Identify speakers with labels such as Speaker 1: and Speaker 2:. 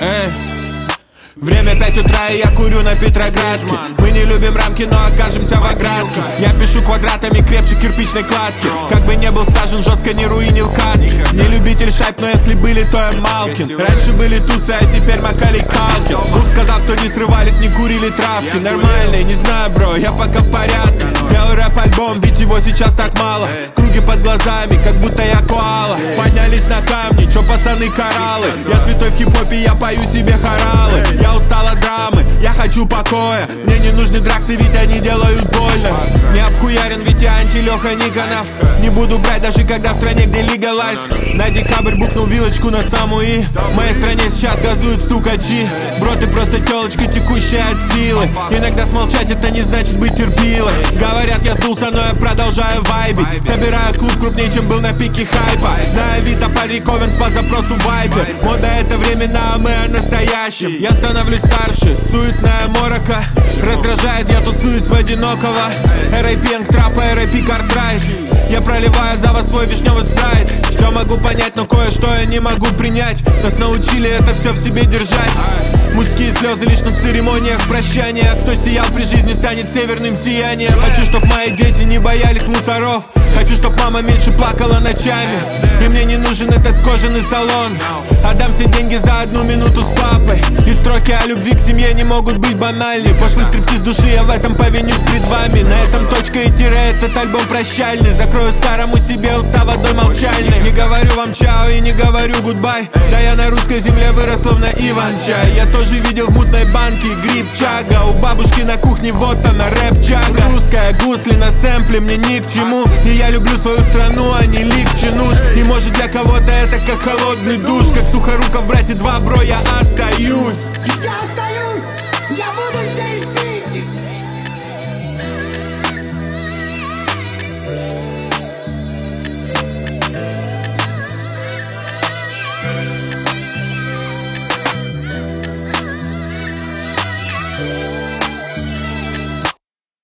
Speaker 1: Время 5 утра, и я курю на Петроградке. Мы не любим рамки, но окажемся в оградке. Я пишу квадратами крепче кирпичной кладки. Как бы не был сажен, жестко не руинил катки. Не любитель шайб, но если были, то я Малкин. Раньше были тусы, а теперь Макалей Калкин. Бог сказал, кто не срывались, не курили травки. Нормальный, не знаю, бро, я пока в порядке. Сделал рэп-альбом, ведь его сейчас так мало. Круги под глазами, как будто я коала. Поднялись на камни, чё пацаны кораллы. Я святой в хип-хопе, я пою себе хоралы. Я устал от драмы, я хочу покоя. Мне не нужны драксы, ведь они делают больно. Не обхуярен, ведь я анти-Леха Никонов. Не буду брать, даже когда в стране, где легалайз. На декабрь букнул вилочку на саму И. В моей стране сейчас газуют стукачи. Бро, ты просто телочка, текущая от силы. Иногда смолчать, это не значит быть терпилой. Говорят, я сдулся, но я продолжаю вайбить. Собираю клуб крупнее, чем был на пике хайпа. На Авито париковен по запросу вайпер. Мода это времена, а мы о настоящем. Я становлюсь старше, суетная морока раздражает, я тусуюсь в одинокого. R.I.P. трапа, R.I.P. картрайт. Я проливаю за вас свой вишневый спрайт. Все могу понять, но кое-что я не могу принять. Нас научили это все в себе держать. Мужские слезы лишь на церемониях прощания. Кто сиял при жизни, станет северным сиянием. Хочу, чтоб мои дети не боялись мусоров. Хочу, чтоб мама меньше плакала ночами. И мне не нужен этот кожаный салон. Отдам все деньги за 1 минуту с папой. И строки о любви к семье не могут быть банальны. Пошлый стриптиз души, я в этом повинюсь пред вами. На этом точка и тире, этот альбом прощальный. Закрою старому себе уста водой молчальной. Не говорю вам чао и не говорю гудбай. Да я на русской земле вырос словно Иван-чай. Я тоже видел в мутной банке гриб чага. У бабушки на кухне вот она рэп-чага. Русская гусли на сэмпле мне ни к чему. И я люблю свою страну, а не лик чинуш. И может для кого-то это как холодный душ. Как Сухоруков, братья 2, бро, я остаюсь.